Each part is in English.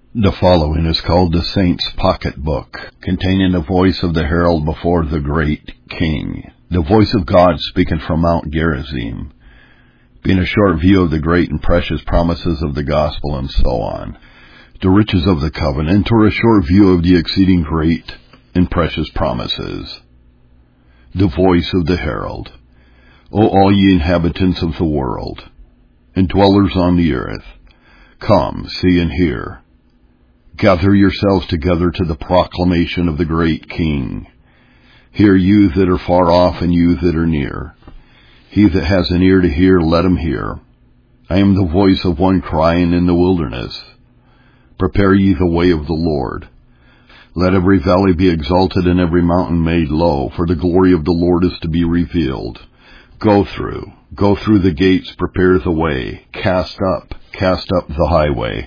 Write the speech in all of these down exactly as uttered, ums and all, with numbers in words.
The following is called the Saint's Pocket Book, containing the voice of the herald before the great King, the voice of God speaking from Mount Gerizim, being a short view of the great and precious promises of the gospel and so on, the riches of the covenant, or a short view of the exceeding great and precious promises. The voice of the herald. O all ye inhabitants of the world, and dwellers on the earth, come, see and hear. Gather yourselves together to the proclamation of the great King. Hear you that are far off and you that are near. He that has an ear to hear, let him hear. I am the voice of one crying in the wilderness. Prepare ye the way of the Lord. Let every valley be exalted and every mountain made low, for the glory of the Lord is to be revealed. Go through, go through the gates, prepare the way. Cast up, cast up the highway.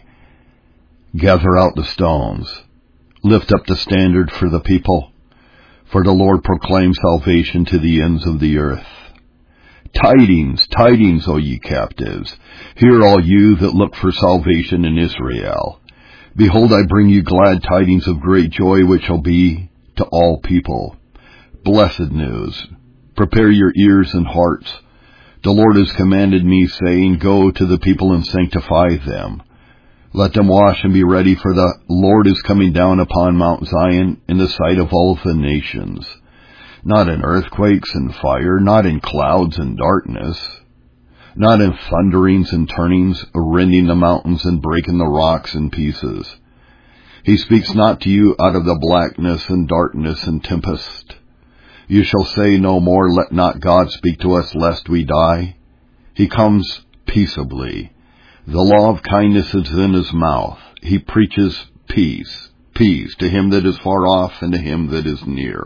Gather out the stones. Lift up the standard for the people. For the Lord proclaims salvation to the ends of the earth. Tidings, tidings, O ye captives. Hear all you that look for salvation in Israel. Behold, I bring you glad tidings of great joy, which shall be to all people. Blessed news. Prepare your ears and hearts. The Lord has commanded me, saying, Go to the people and sanctify them. Let them wash and be ready, for the Lord is coming down upon Mount Zion in the sight of all the nations. Not in earthquakes and fire, not in clouds and darkness, not in thunderings and turnings, rending the mountains and breaking the rocks in pieces. He speaks not to you out of the blackness and darkness and tempest. You shall say no more, let not God speak to us, lest we die. He comes peaceably. The law of kindness is in his mouth. He preaches peace, peace to him that is far off and to him that is near.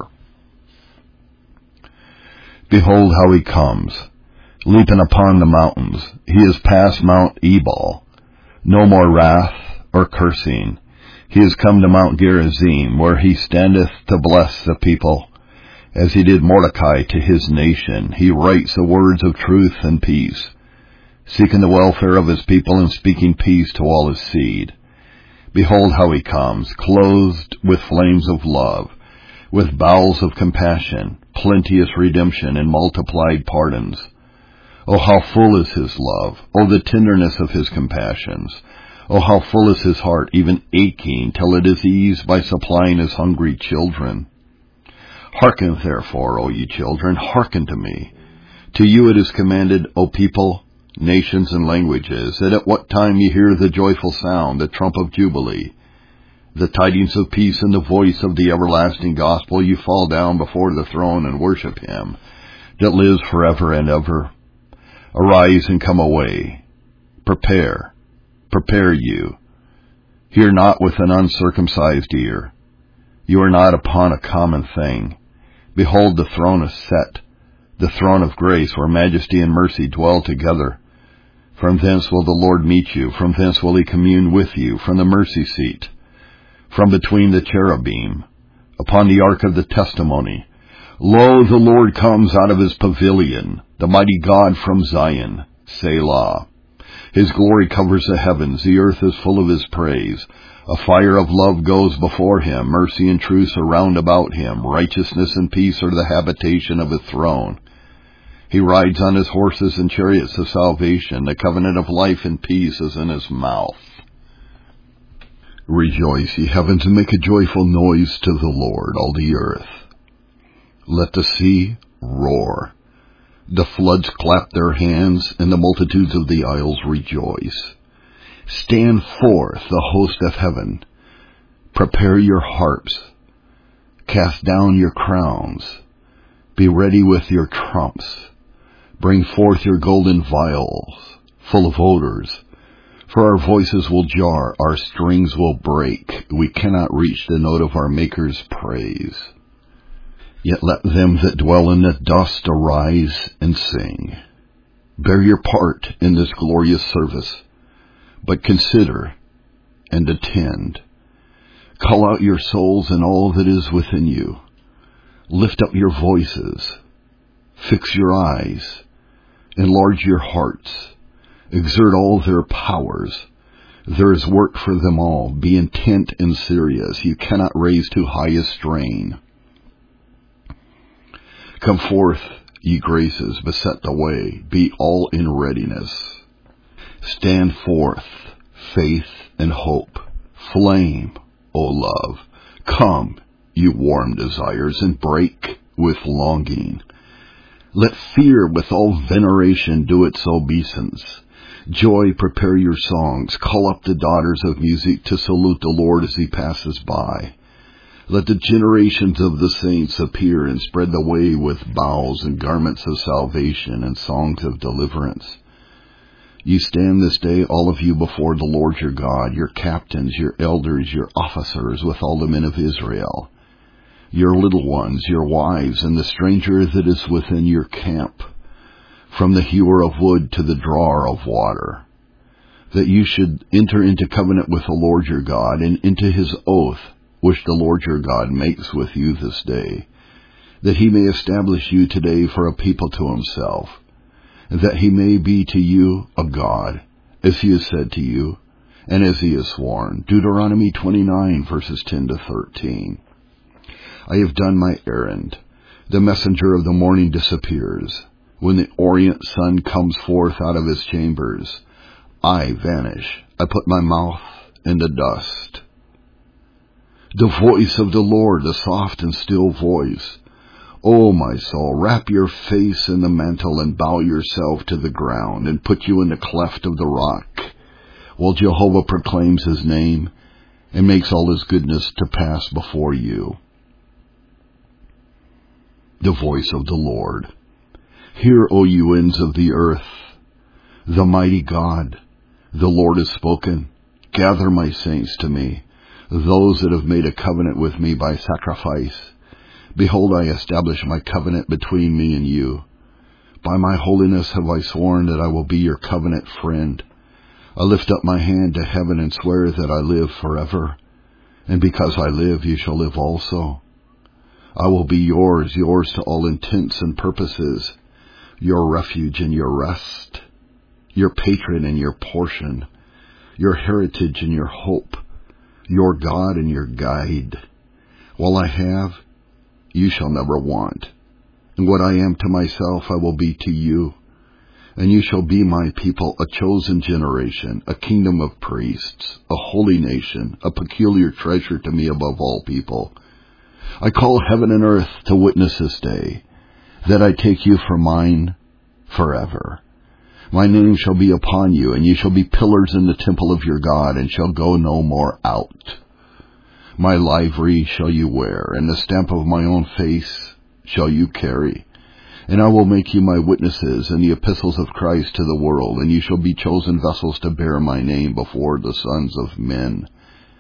Behold how he comes, leaping upon the mountains. He is past Mount Ebal. No more wrath or cursing. He is come to Mount Gerizim, where he standeth to bless the people. As he did Mordecai to his nation, he writes the words of truth and peace, seeking the welfare of his people and speaking peace to all his seed. Behold how he comes, clothed with flames of love, with bowels of compassion, plenteous redemption, and multiplied pardons. Oh, how full is his love! Oh, the tenderness of his compassions! Oh, how full is his heart, even aching, till it is eased by supplying his hungry children. Hearken therefore, O ye children, hearken to me. To you it is commanded, O people, nations and languages, that at what time ye hear the joyful sound, the trump of jubilee, the tidings of peace and the voice of the everlasting gospel, you fall down before the throne and worship him that lives forever and ever. Arise and come away. Prepare, prepare you. Hear not with an uncircumcised ear. You are not upon a common thing. Behold, the throne is set, the throne of grace, where majesty and mercy dwell together. From thence will the Lord meet you, from thence will he commune with you, from the mercy seat, from between the cherubim, upon the ark of the testimony. Lo, the Lord comes out of his pavilion, the mighty God from Zion, Selah. His glory covers the heavens, the earth is full of his praise. A fire of love goes before him, mercy and truth are round about him, righteousness and peace are the habitation of his throne. He rides on his horses and chariots of salvation. The covenant of life and peace is in his mouth. Rejoice, ye heavens, and make a joyful noise to the Lord, all the earth. Let the sea roar. The floods clap their hands, and the multitudes of the isles rejoice. Stand forth, the host of heaven. Prepare your harps. Cast down your crowns. Be ready with your trumps. Bring forth your golden vials, full of odors. For our voices will jar, our strings will break. We cannot reach the note of our Maker's praise. Yet let them that dwell in the dust arise and sing. Bear your part in this glorious service, but consider and attend. Call out your souls and all that is within you. Lift up your voices. Fix your eyes. Enlarge your hearts. Exert all their powers. There is work for them all. Be intent and serious. You cannot raise too high a strain. Come forth, ye graces, beset the way. Be all in readiness. Stand forth, faith and hope. Flame, O love. Come, you warm desires, and break with longing. Let fear with all veneration do its obeisance. Joy, prepare your songs. Call up the daughters of music to salute the Lord as he passes by. Let the generations of the saints appear and spread the way with boughs and garments of salvation and songs of deliverance. You stand this day, all of you, before the Lord your God, your captains, your elders, your officers, with all the men of Israel, your little ones, your wives, and the stranger that is within your camp, from the hewer of wood to the drawer of water, that you should enter into covenant with the Lord your God, and into his oath, which the Lord your God makes with you this day, that he may establish you today for a people to himself, that he may be to you a God, as he has said to you, and as he has sworn. Deuteronomy twenty-nine, verses ten to thirteen. I have done my errand. The messenger of the morning disappears. When the orient sun comes forth out of his chambers, I vanish. I put my mouth in the dust. The voice of the Lord, a soft and still voice. O my soul, wrap your face in the mantle and bow yourself to the ground and put you in the cleft of the rock, while Jehovah proclaims his name and makes all his goodness to pass before you. The voice of the Lord. Hear, O you ends of the earth, the mighty God, the Lord has spoken. Gather my saints to me, those that have made a covenant with me by sacrifice. Behold, I establish my covenant between me and you. By my holiness have I sworn that I will be your covenant friend. I lift up my hand to heaven and swear that I live forever. And because I live, you shall live also. I will be yours, yours to all intents and purposes, your refuge and your rest, your patron and your portion, your heritage and your hope, your God and your guide. While I have, you shall never want. And what I am to myself I will be to you. And you shall be my people, a chosen generation, a kingdom of priests, a holy nation, a peculiar treasure to me above all people. I call heaven and earth to witness this day, that I take you for mine forever. My name shall be upon you, and you shall be pillars in the temple of your God, and shall go no more out. My livery shall you wear, and the stamp of my own face shall you carry. And I will make you my witnesses in the epistles of Christ to the world, and you shall be chosen vessels to bear my name before the sons of men.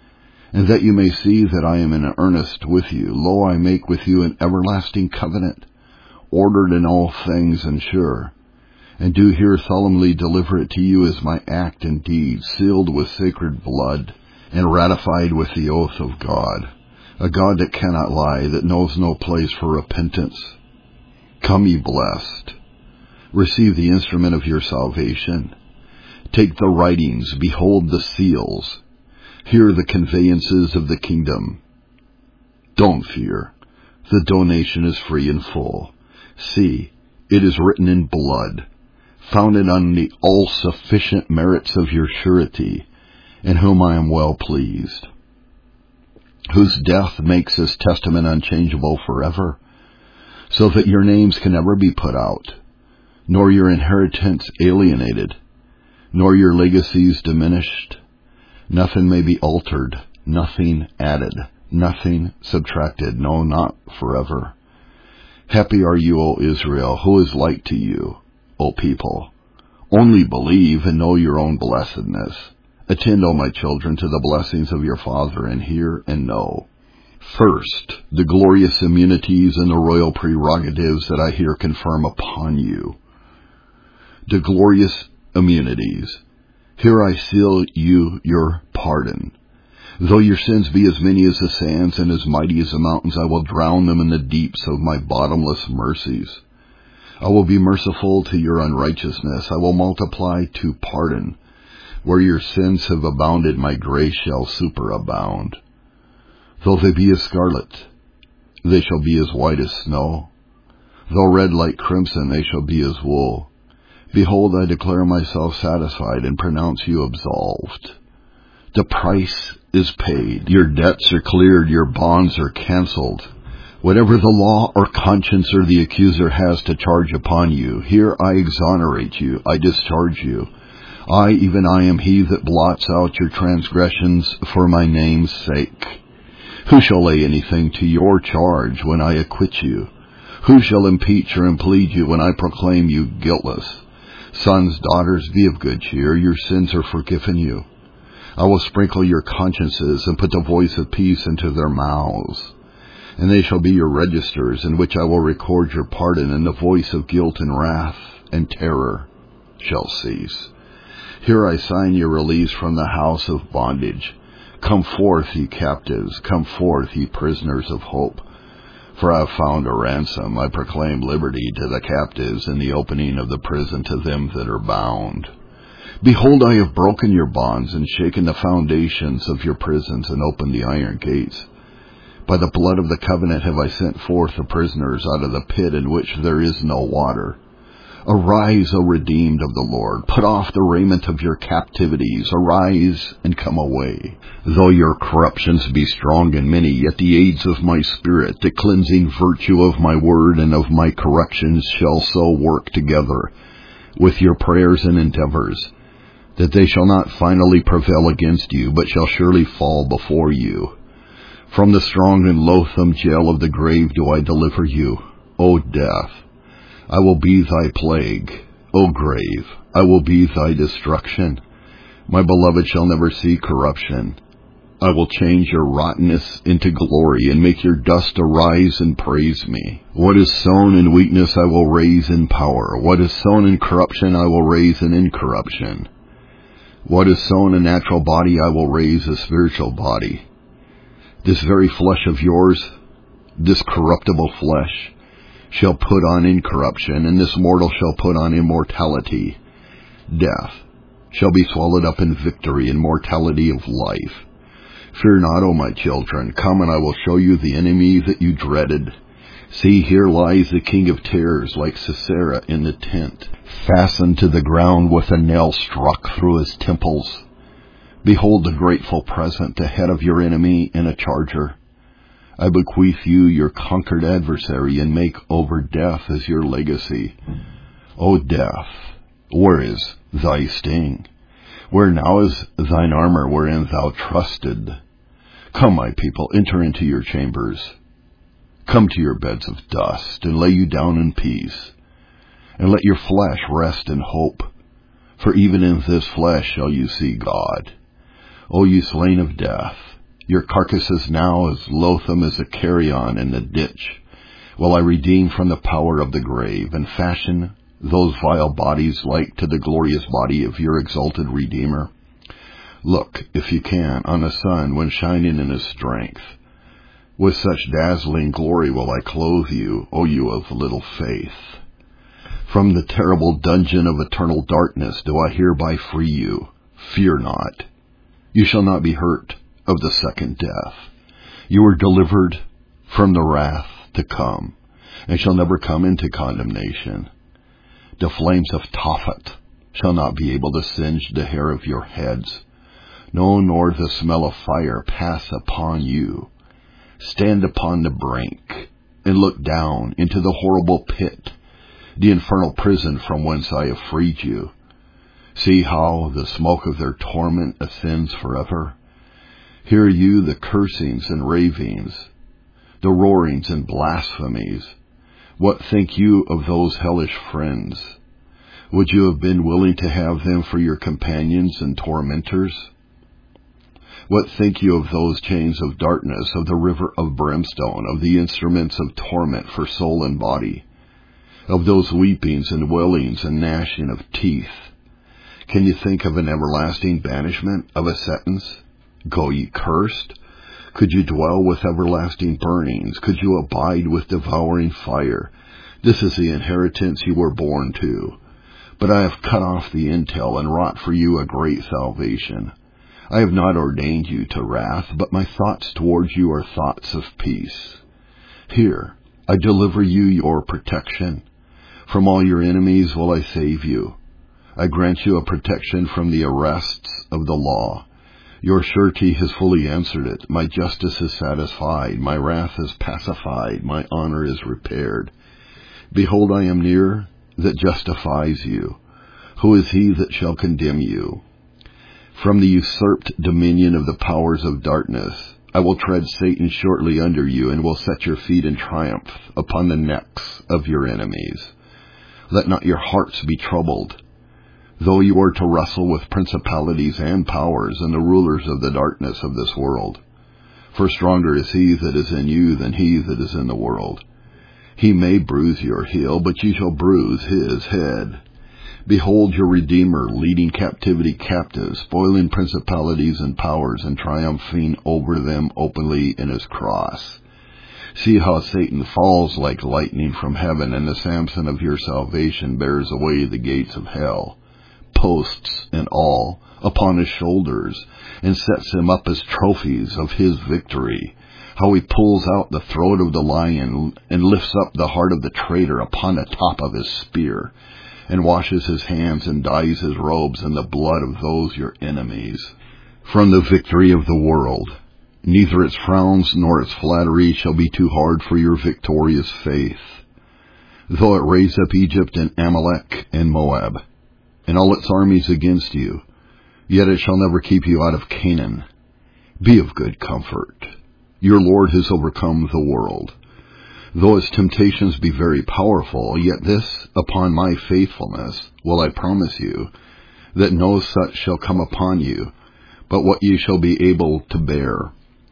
And that you may see that I am in earnest with you, lo, I make with you an everlasting covenant, ordered in all things and sure, and do here solemnly deliver it to you as my act and deed, sealed with sacred blood, and ratified with the oath of God, a God that cannot lie, that knows no place for repentance. Come, ye blessed, receive the instrument of your salvation. Take the writings, behold the seals. Hear the conveyances of the kingdom. Don't fear. The donation is free and full. See, it is written in blood, founded on the all-sufficient merits of your surety, in whom I am well pleased, whose death makes this testament unchangeable forever, so that your names can never be put out, nor your inheritance alienated, nor your legacies diminished. Nothing may be altered, nothing added, nothing subtracted, no, not forever. Happy are you, O Israel, who is like to you, O people. Only believe and know your own blessedness. Attend, O my children, to the blessings of your Father, and hear and know. First, the glorious immunities and the royal prerogatives that I here confirm upon you. The glorious immunities. Here I seal you your pardon. Though your sins be as many as the sands and as mighty as the mountains, I will drown them in the deeps of my bottomless mercies. I will be merciful to your unrighteousness. I will multiply to pardon. Where your sins have abounded, my grace shall superabound. Though they be as scarlet, they shall be as white as snow. Though red like crimson, they shall be as wool. Behold, I declare myself satisfied and pronounce you absolved. The price is paid. Your debts are cleared. Your bonds are canceled. Whatever the law or conscience or the accuser has to charge upon you, here I exonerate you. I discharge you. I, even I, am he that blots out your transgressions for my name's sake. Who shall lay anything to your charge when I acquit you? Who shall impeach or implead you when I proclaim you guiltless? Sons, daughters, be of good cheer. Your sins are forgiven you. I will sprinkle your consciences and put the voice of peace into their mouths. And they shall be your registers, in which I will record your pardon, and the voice of guilt and wrath and terror shall cease. Here I sign your release from the house of bondage. Come forth, ye captives, come forth, ye prisoners of hope. For I have found a ransom. I proclaim liberty to the captives, and the opening of the prison to them that are bound. Behold, I have broken your bonds, and shaken the foundations of your prisons, and opened the iron gates. By the blood of the covenant have I sent forth the prisoners out of the pit in which there is no water. Arise, O redeemed of the Lord. Put off the raiment of your captivities. Arise and come away. Though your corruptions be strong and many, yet the aids of my spirit, the cleansing virtue of my word and of my corrections shall so work together with your prayers and endeavors, that they shall not finally prevail against you, but shall surely fall before you. From the strong and loathsome jail of the grave do I deliver you, O death. I will be thy plague, O grave, I will be thy destruction. My beloved shall never see corruption. I will change your rottenness into glory, and make your dust arise and praise me. What is sown in weakness I will raise in power. What is sown in corruption I will raise in incorruption. What is sown a natural body I will raise a spiritual body. This very flesh of yours, this corruptible flesh, shall put on incorruption, and this mortal shall put on immortality. Death shall be swallowed up in victory, and mortality of life. Fear not, O my children. Come, and I will show you the enemy that you dreaded. See, here lies the king of terrors, like Sisera in the tent, fastened to the ground with a nail struck through his temples. Behold the grateful present, the head of your enemy in a charger. I bequeath you your conquered adversary, and make over death as your legacy. O death, where is thy sting? Where now is thine armor wherein thou trusted? Come, my people, enter into your chambers. Come to your beds of dust, and lay you down in peace. And let your flesh rest in hope, for even in this flesh shall you see God. O ye slain of death, your carcass is now as loathsome as a carrion in the ditch, while I redeem from the power of the grave, and fashion those vile bodies like to the glorious body of your exalted Redeemer. Look, if you can, on the sun when shining in his strength. With such dazzling glory will I clothe you, O you of little faith. From the terrible dungeon of eternal darkness do I hereby free you. Fear not. You shall not be hurt of the second death. You are delivered from the wrath to come, and shall never come into condemnation. The flames of Tophet shall not be able to singe the hair of your heads, no, nor the smell of fire pass upon you. Stand upon the brink, and look down into the horrible pit, the infernal prison from whence I have freed you. See how the smoke of their torment ascends forever. Hear you the cursings and ravings, the roarings and blasphemies. What think you of those hellish friends? Would you have been willing to have them for your companions and tormentors? What think you of those chains of darkness, of the river of brimstone, of the instruments of torment for soul and body, of those weepings and wailings and gnashing of teeth? Can you think of an everlasting banishment, of a sentence? Go ye cursed? Could you dwell with everlasting burnings? Could you abide with devouring fire? This is the inheritance you were born to. But I have cut off the intel and wrought for you a great salvation. I have not ordained you to wrath, but my thoughts towards you are thoughts of peace. Here, I deliver you your protection. From all your enemies will I save you. I grant you a protection from the arrests of the law. Your surety has fully answered it. My justice is satisfied. My wrath is pacified. My honor is repaired. Behold, I am near that justifies you. Who is he that shall condemn you? From the usurped dominion of the powers of darkness, I will tread Satan shortly under you, and will set your feet in triumph upon the necks of your enemies. Let not your hearts be troubled, though you are to wrestle with principalities and powers and the rulers of the darkness of this world. For stronger is he that is in you than he that is in the world. He may bruise your heel, but you shall bruise his head. Behold your Redeemer leading captivity captive, spoiling principalities and powers, and triumphing over them openly in his cross. See how Satan falls like lightning from heaven, and the Samson of your salvation bears away the gates of hell, posts and all, upon his shoulders, and sets him up as trophies of his victory. How he pulls out the throat of the lion, and lifts up the heart of the traitor upon the top of his spear, and washes his hands and dyes his robes in the blood of those your enemies. From the victory of the world, neither its frowns nor its flattery shall be too hard for your victorious faith. Though it raise up Egypt and Amalek and Moab, and all its armies against you, yet it shall never keep you out of Canaan. Be of good comfort. Your Lord has overcome the world. Though its temptations be very powerful, yet this upon my faithfulness will I promise you, that no such shall come upon you, but what ye shall be able to bear.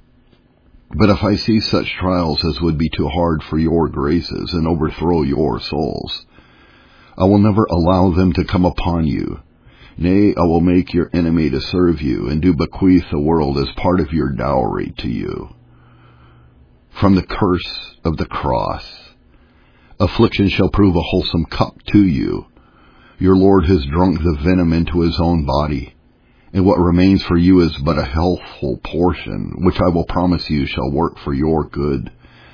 But if I see such trials as would be too hard for your graces, and overthrow your souls, I will never allow them to come upon you. Nay, I will make your enemy to serve you, and do bequeath the world as part of your dowry to you. From the curse of the cross, affliction shall prove a wholesome cup to you. Your Lord has drunk the venom into his own body, and what remains for you is but a healthful portion, which I will promise you shall work for your good.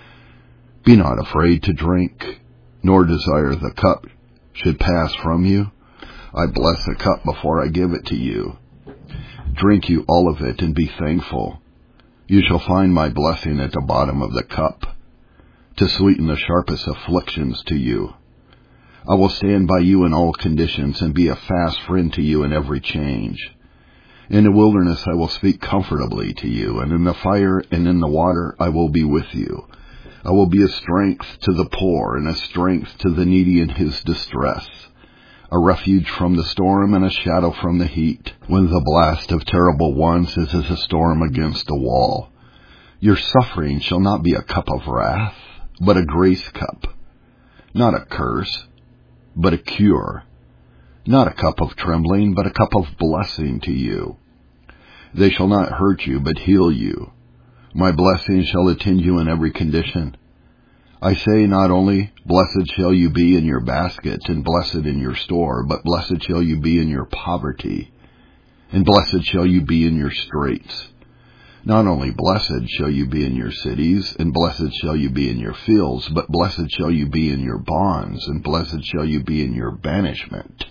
Be not afraid to drink, nor desire the cup should pass from you. I bless the cup before I give it to you. Drink you all of it, and be thankful. You shall find my blessing at the bottom of the cup, to sweeten the sharpest afflictions to you. I will stand by you in all conditions, and be a fast friend to you in every change. In the wilderness I will speak comfortably to you, and in the fire and in the water I will be with you. I will be a strength to the poor, and a strength to the needy in his distress, a refuge from the storm, and a shadow from the heat, when the blast of terrible ones is as a storm against a wall. Your suffering shall not be a cup of wrath, but a grace cup, not a curse, but a cure, not a cup of trembling, but a cup of blessing to you. They shall not hurt you, but heal you. My blessing shall attend you in every condition. I say not only, blessed shall you be in your basket, and blessed in your store, but blessed shall you be in your poverty, and blessed shall you be in your straits. Not only blessed shall you be in your cities, and blessed shall you be in your fields, but blessed shall you be in your bonds, and blessed shall you be in your banishment.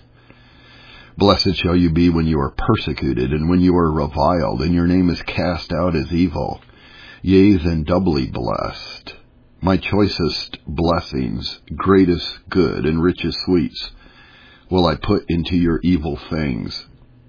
Blessed shall you be when you are persecuted, and when you are reviled, and your name is cast out as evil. Yea, then doubly blessed. My choicest blessings, greatest good, and richest sweets, will I put into your evil things.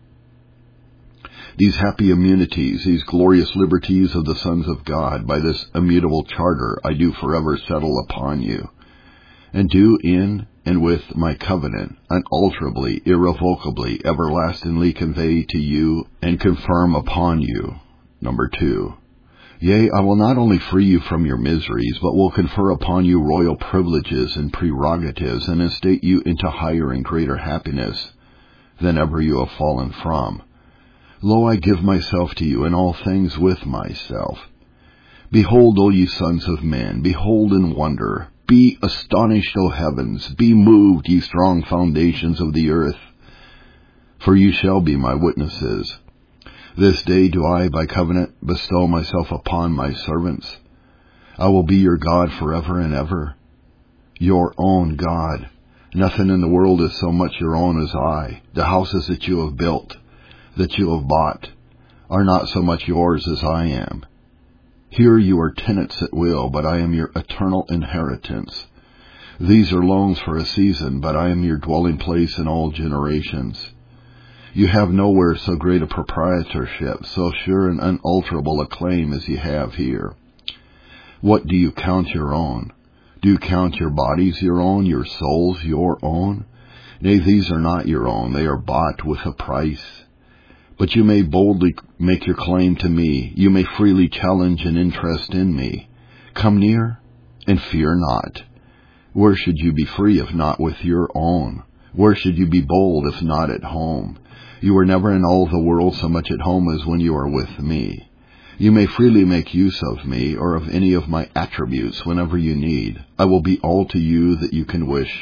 These happy immunities, these glorious liberties of the sons of God, by this immutable charter I do forever settle upon you, and do in and with my covenant unalterably, irrevocably, everlastingly convey to you and confirm upon you. Number two. Yea, I will not only free you from your miseries, but will confer upon you royal privileges and prerogatives, and instate you into higher and greater happiness than ever you have fallen from. Lo, I give myself to you, and all things with myself. Behold, O ye sons of men, behold and wonder. Be astonished, O heavens, be moved, ye strong foundations of the earth, for you shall be my witnesses. This day do I by covenant bestow myself upon my servants. I will be your God forever and ever, your own God. Nothing in the world is so much your own as I. The houses that you have built, that you have bought, are not so much yours as I am. Here you are tenants at will, but I am your eternal inheritance. These are loans for a season, but I am your dwelling place in all generations. You have nowhere so great a proprietorship, so sure and unalterable a claim as you have here. What do you count your own? Do you count your bodies your own, your souls your own? Nay, these are not your own, they are bought with a price. But you may boldly make your claim to me, you may freely challenge an interest in me. Come near, and fear not. Where should you be free if not with your own? Where should you be bold if not at home? You are never in all the world so much at home as when you are with me. You may freely make use of me or of any of my attributes whenever you need. I will be all to you that you can wish.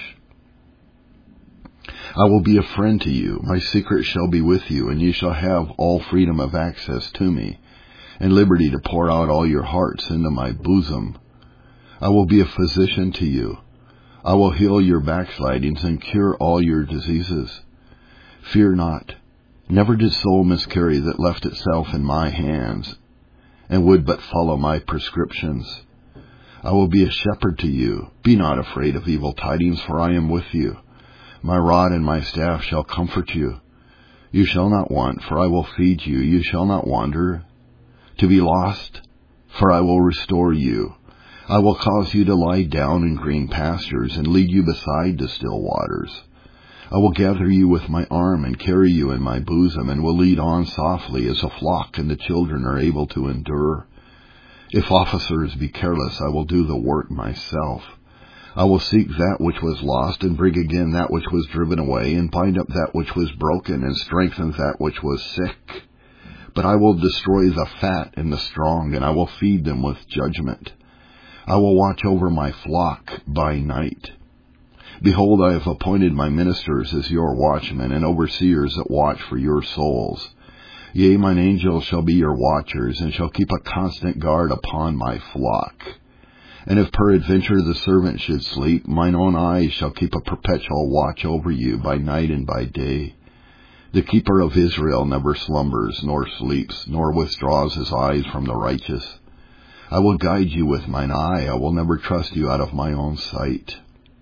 I will be a friend to you. My secret shall be with you, and you shall have all freedom of access to me, and liberty to pour out all your hearts into my bosom. I will be a physician to you. I will heal your backslidings and cure all your diseases. Fear not. Never did soul miscarry that left itself in my hands, and would but follow my prescriptions. I will be a shepherd to you. Be not afraid of evil tidings, for I am with you. My rod and my staff shall comfort you. You shall not want, for I will feed you. You shall not wander to be lost, for I will restore you. I will cause you to lie down in green pastures and lead you beside the still waters. I will gather you with my arm and carry you in my bosom, and will lead on softly as a flock and the children are able to endure. If officers be careless, I will do the work myself. I will seek that which was lost, and bring again that which was driven away, and bind up that which was broken, and strengthen that which was sick. But I will destroy the fat and the strong, and I will feed them with judgment. I will watch over my flock by night. Behold, I have appointed my ministers as your watchmen, and overseers that watch for your souls. Yea, mine angels shall be your watchers, and shall keep a constant guard upon my flock. And if peradventure the servant should sleep, mine own eyes shall keep a perpetual watch over you by night and by day. The keeper of Israel never slumbers, nor sleeps, nor withdraws his eyes from the righteous. I will guide you with mine eye, I will never trust you out of my own sight.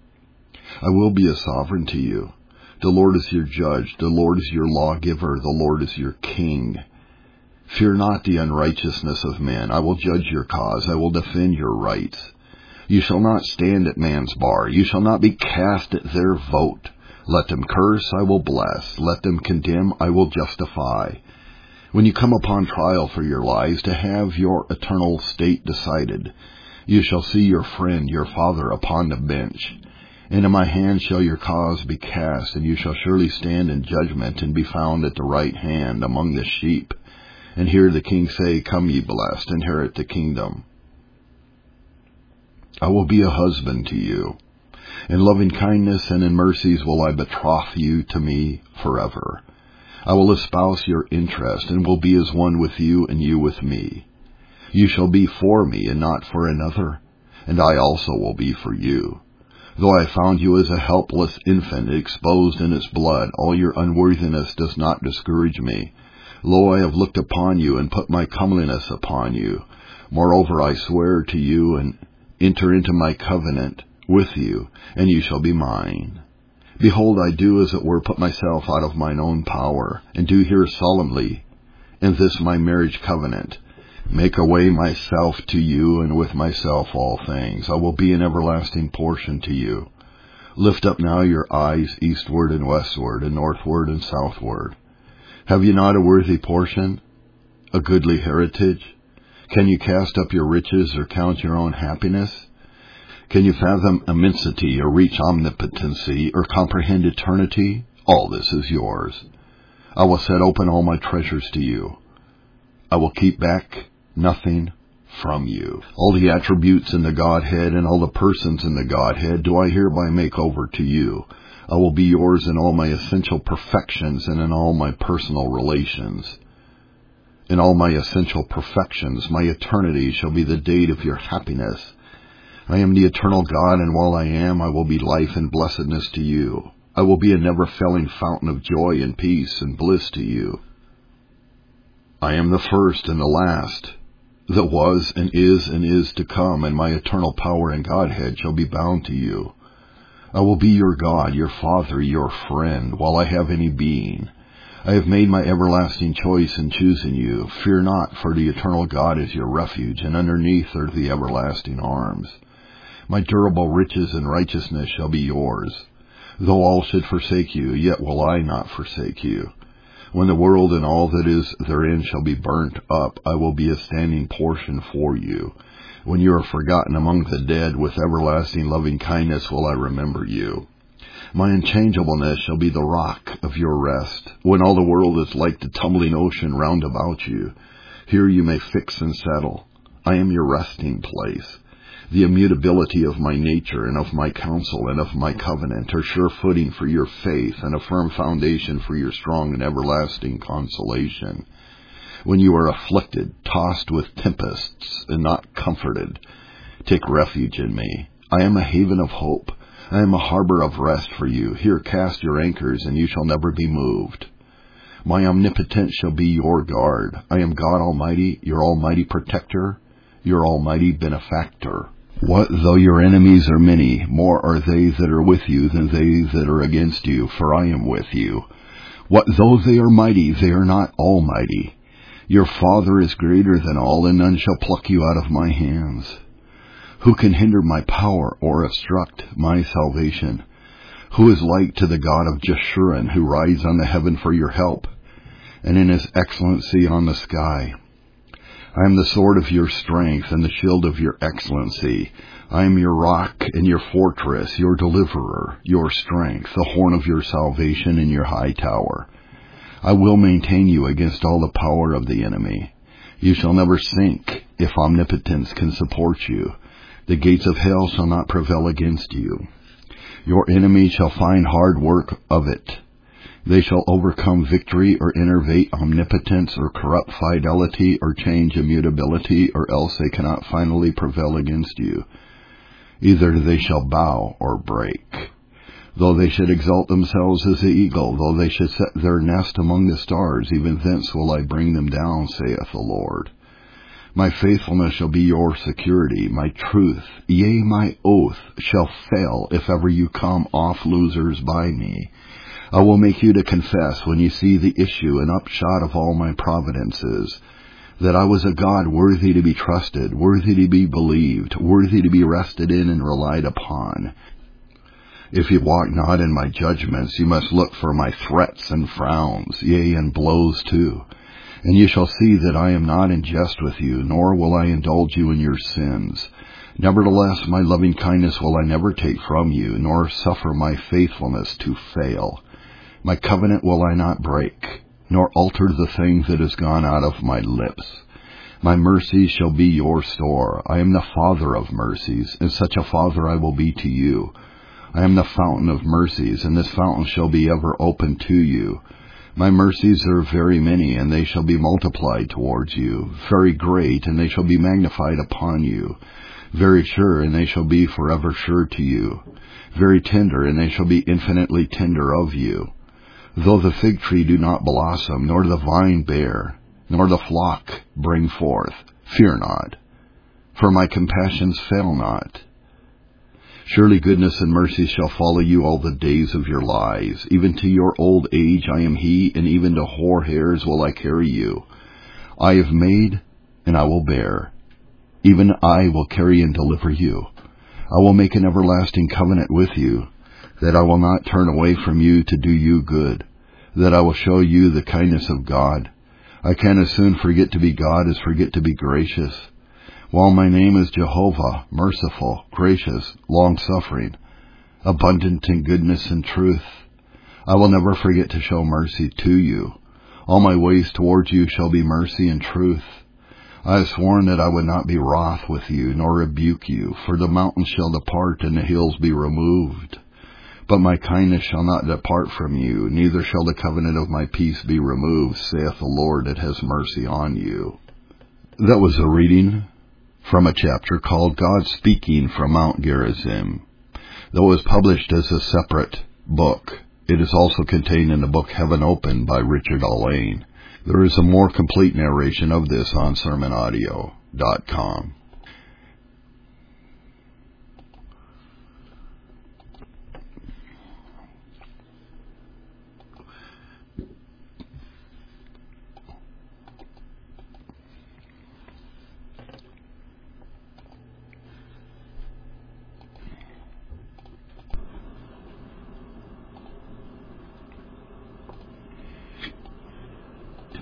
I will be a sovereign to you. The Lord is your judge, the Lord is your lawgiver, the Lord is your king. Fear not the unrighteousness of men. I will judge your cause. I will defend your rights. You shall not stand at man's bar. You shall not be cast at their vote. Let them curse, I will bless. Let them condemn, I will justify. When you come upon trial for your lives, to have your eternal state decided, you shall see your friend, your father, upon the bench. And in my hand shall your cause be cast, and you shall surely stand in judgment, and be found at the right hand among the sheep. And hear the king say, Come, ye blessed, inherit the kingdom. I will be a husband to you. In loving kindness and in mercies will I betroth you to me forever. I will espouse your interest, and will be as one with you, and you with me. You shall be for me, and not for another, and I also will be for you. Though I found you as a helpless infant exposed in its blood, all your unworthiness does not discourage me. Lo, I have looked upon you, and put my comeliness upon you. Moreover, I swear to you, and enter into my covenant with you, and you shall be mine. Behold, I do as it were put myself out of mine own power, and do here solemnly, in this my marriage covenant, make away myself to you, and with myself all things. I will be an everlasting portion to you. Lift up now your eyes eastward and westward, and northward and southward. Have you not a worthy portion, a goodly heritage? Can you cast up your riches, or count your own happiness? Can you fathom immensity, or reach omnipotency, or comprehend eternity? All this is yours. I will set open all my treasures to you. I will keep back nothing from you. All the attributes in the Godhead and all the persons in the Godhead do I hereby make over to you. I will be yours in all my essential perfections and in all my personal relations. In all my essential perfections, my eternity shall be the date of your happiness. I am the eternal God, and while I am, I will be life and blessedness to you. I will be a never-failing fountain of joy and peace and bliss to you. I am the first and the last, that was and is and is to come, and my eternal power and Godhead shall be bound to you. I will be your God, your Father, your friend, while I have any being. I have made my everlasting choice in choosing you. Fear not, for the eternal God is your refuge, and underneath are the everlasting arms. My durable riches and righteousness shall be yours. Though all should forsake you, yet will I not forsake you. When the world and all that is therein shall be burnt up, I will be a standing portion for you. When you are forgotten among the dead, with everlasting loving kindness will I remember you. My unchangeableness shall be the rock of your rest. When all the world is like the tumbling ocean round about you, here you may fix and settle. I am your resting place. The immutability of my nature and of my counsel and of my covenant are sure footing for your faith and a firm foundation for your strong and everlasting consolation. When you are afflicted, tossed with tempests, and not comforted, take refuge in me. I am a haven of hope. I am a harbor of rest for you. Here cast your anchors, and you shall never be moved. My omnipotence shall be your guard. I am God Almighty, your almighty protector, your almighty benefactor. What though your enemies are many, more are they that are with you than they that are against you, for I am with you. What though they are mighty, they are not almighty. Your Father is greater than all, and none shall pluck you out of my hands. Who can hinder my power or obstruct my salvation? Who is like to the God of Jeshurun, who rides on the heaven for your help, and in his excellency on the sky? I am the sword of your strength and the shield of your excellency. I am your rock and your fortress, your deliverer, your strength, the horn of your salvation and your high tower. I will maintain you against all the power of the enemy. You shall never sink if omnipotence can support you. The gates of hell shall not prevail against you. Your enemy shall find hard work of it. They shall overcome victory or enervate omnipotence or corrupt fidelity or change immutability, or else they cannot finally prevail against you. Either they shall bow or break. Though they should exalt themselves as the eagle, though they should set their nest among the stars, even thence will I bring them down, saith the Lord. My faithfulness shall be your security. My truth, yea, my oath, shall fail if ever you come off losers by me. I will make you to confess, when you see the issue and upshot of all my providences, that I was a God worthy to be trusted, worthy to be believed, worthy to be rested in and relied upon. If you walk not in my judgments, you must look for my threats and frowns, yea, and blows too. And you shall see that I am not in jest with you, nor will I indulge you in your sins. Nevertheless, my loving kindness will I never take from you, nor suffer my faithfulness to fail. My covenant will I not break, nor alter the thing that has gone out of my lips. My mercies shall be your store. I am the Father of mercies, and such a Father I will be to you. I am the fountain of mercies, and this fountain shall be ever open to you. My mercies are very many, and they shall be multiplied towards you. Very great, and they shall be magnified upon you. Very sure, and they shall be forever sure to you. Very tender, and they shall be infinitely tender of you. Though the fig tree do not blossom, nor the vine bear, nor the flock bring forth, fear not, for my compassions fail not. Surely goodness and mercy shall follow you all the days of your lives. Even to your old age I am he, and even to hoar hairs will I carry you. I have made, and I will bear. Even I will carry and deliver you. I will make an everlasting covenant with you, that I will not turn away from you to do you good, that I will show you the kindness of God. I can as soon forget to be God as forget to be gracious. While my name is Jehovah, merciful, gracious, long-suffering, abundant in goodness and truth, I will never forget to show mercy to you. All my ways towards you shall be mercy and truth. I have sworn that I would not be wroth with you, nor rebuke you, for the mountains shall depart, and the hills be removed. But my kindness shall not depart from you, neither shall the covenant of my peace be removed, saith the Lord that has mercy on you. That was a reading from a chapter called God Speaking from Mount Gerizim. Though it was published as a separate book, it is also contained in the book Heaven Open by Richard Alleyne. There is a more complete narration of this on sermon audio dot com.